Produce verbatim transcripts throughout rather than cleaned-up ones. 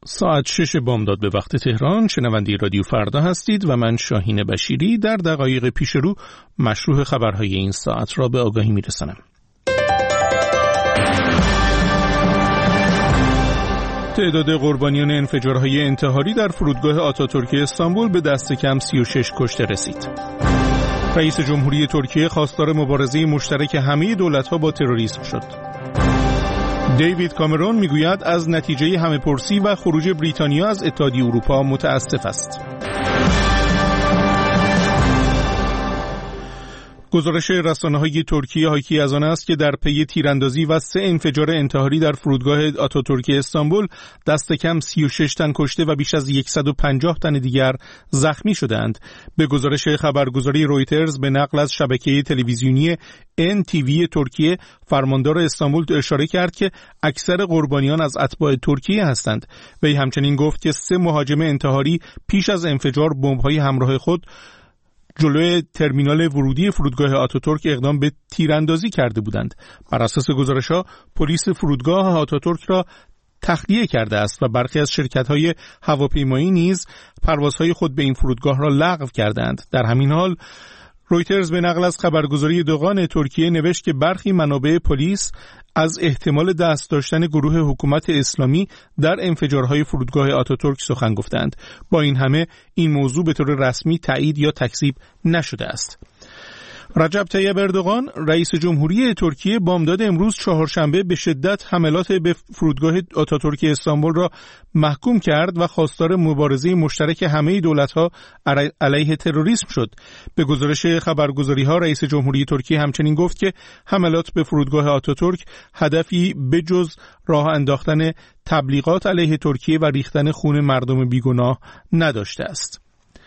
ساعت شش بامداد به وقت تهران. شنونده رادیو فردا هستید و من شاهین بشیری در دقایق پیش رو مشروع خبرهای این ساعت را به آگاهی میرسانم. تعداد قربانیان انفجارهای انتحاری در فرودگاه آتاتورک استانبول به دست کم سی و شش کشته رسید. رئیس جمهوری ترکیه خواستار مبارزه مشترک همه دولت‌ها با تروریسم شد. دیوید کامرون میگوید از نتیجه همه‌پرسی و خروج بریتانیا از اتحادیه اروپا متأسف است. گزارش رسانه‌های ترکیه حاکی از آن است که در پی تیراندازی و سه انفجار انتحاری در فرودگاه آتاتورک استانبول دست کم سی و شش تن کشته و بیش از صد و پنجاه تن دیگر زخمی شدند. به گزارش خبرگزاری رویترز به نقل از شبکه تلویزیونی ان تی وی ترکیه، فرماندار استانبول اشاره کرد که اکثر قربانیان از اتباع ترکیه هستند. وی همچنین گفت که سه مهاجم انتحاری پیش از انفجار بمب‌های همراه خود جلوی ترمینال ورودی فرودگاه آتاتورک اقدام به تیراندازی کرده بودند. بر اساس گزارش‌ها پلیس فرودگاه آتاتورک را تخلیه کرده است و برخی از شرکت‌های هواپیمایی نیز پروازهای خود به این فرودگاه را لغو کردند. در همین حال رویترز به نقل از خبرگزاری دوغان ترکیه نوشت که برخی منابع پلیس از احتمال دست داشتن گروه حکومت اسلامی در انفجارهای فرودگاه آتاتورک سخن گفتند. با این همه این موضوع به طور رسمی تایید یا تکذیب نشده است. رجب طیب اردوغان رئیس جمهوری ترکیه بامداد امروز چهارشنبه به شدت حملات به فرودگاه آتاتورک استانبول را محکوم کرد و خواستار مبارزه مشترک همه دولت‌ها علیه تروریسم شد. به گزارش خبرگزاری‌ها رئیس جمهوری ترکیه همچنین گفت که حملات به فرودگاه آتاتورک هدفی بجز راه انداختن تبلیغات علیه ترکیه و ریختن خون مردم بیگناه نداشته است.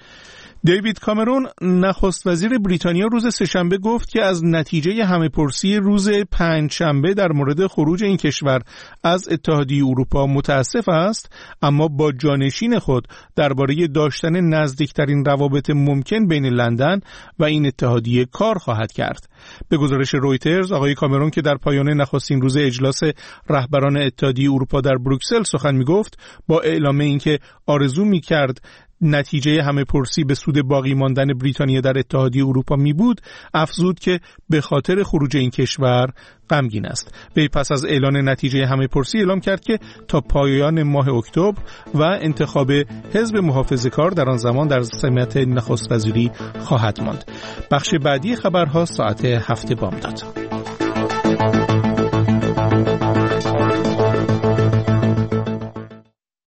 دیوید کامرون نخست وزیر بریتانیا روز سه‌شنبه گفت که از نتیجه همه‌پرسی روز پنجشنبه در مورد خروج این کشور از اتحادیه اروپا متأسف است، اما با جانشین خود درباره داشتن نزدیکترین روابط ممکن بین لندن و این اتحادیه کار خواهد کرد. به گزارش رویترز آقای کامرون که در پایان نخستین روز اجلاس رهبران اتحادیه اروپا در بروکسل سخن می‌گفت، با اعلام اینکه آرزو می‌کرد نتیجه همه‌پرسی به سود باقی ماندن بریتانیا در اتحادیه اروپا می بود، افزود که به خاطر خروج این کشور غمگین است. وی پس از اعلان نتیجه همه‌پرسی اعلام کرد که تا پایان ماه اکتبر و انتخاب حزب محافظه‌کار در آن زمان در سمت نخست وزیری خواهد ماند. بخش بعدی خبرها ساعت هفت بامداد.